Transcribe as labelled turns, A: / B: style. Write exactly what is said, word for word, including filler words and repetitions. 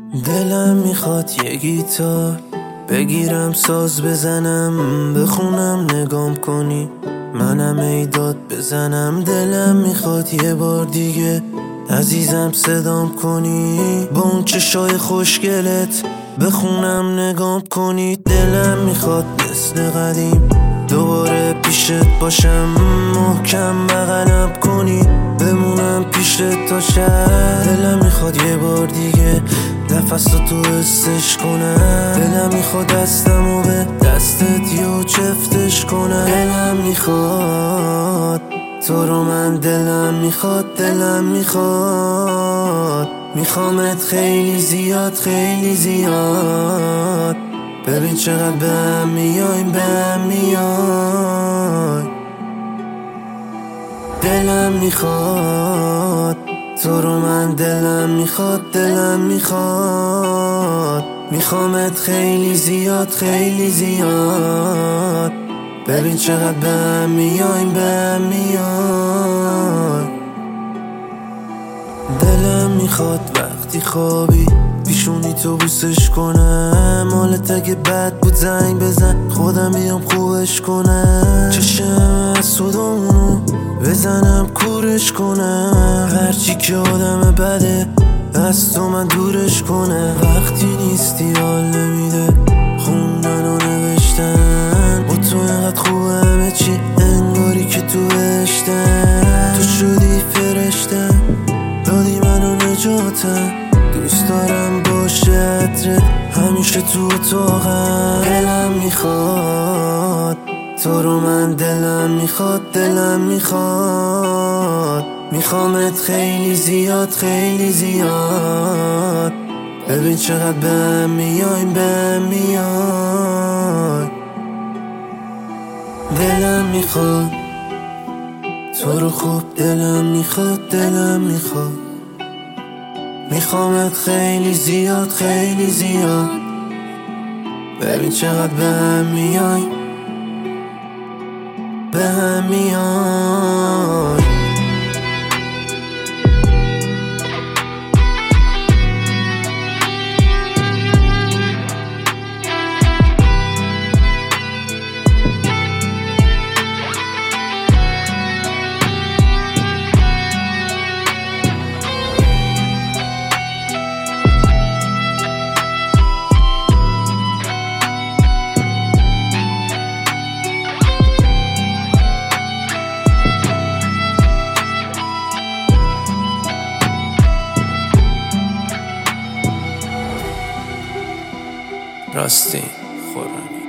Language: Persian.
A: دلم میخواد یه گیتار بگیرم ساز بزنم بخونم نگام کنی منم ایداد بزنم. دلم میخواد یه بار دیگه عزیزم صدام کنی با اون چشای خوشگلت بخونم نگام کنی. دلم میخواد مثل قدیم دوباره پیشت باشم محکم بغلم کنی بمونم پیشت تا شب. دلم میخواد یه بار دیگه نفستو حسش کنم. دلم میخواد دستمو به دستت یه چفتش کنم. دلم میخواد تو رو من دلم میخواد دلم میخواد میخوامت خیلی زیاد خیلی زیاد. ببین چقدر به هم میایم به هم میای. دلم میخواد تو رو من دلم میخواد دلم میخواد میخوامت خیلی زیاد خیلی زیاد. ببین چقدر به هم میایم به هم میای. دلم میخواد وقتی خوابی پیشونی تو بوسش کنم. حالت اگه بد بود زنگ بزن خودم بیام خوبش کنم. چشم حسودمونو بزنم کورش کنم. هرچی که آدم بده از تو من دورش کنم. وقتی نیستی حال نمیده خوندن و نوشتن با تو اینقدر خوبه همه چی انگاری که تو بهشتم. تو شدی فرشتم دادی منو نجاتم. دوست دارم باشه عطرت همیشه تو اتاقم. دلم میخواد تو رو من دلم میخواد دلم میخواد میخوامت خیلی زیاد خیلی زیاد. ببین چقدر به هم میایم به هم میای. دلم میخواد تو رو خوب دلم میخواد دلم میخواد میخوامت خیلی زیاد خیلی زیاد. ببین چقدر به هم میای به هم میای. راستی خورم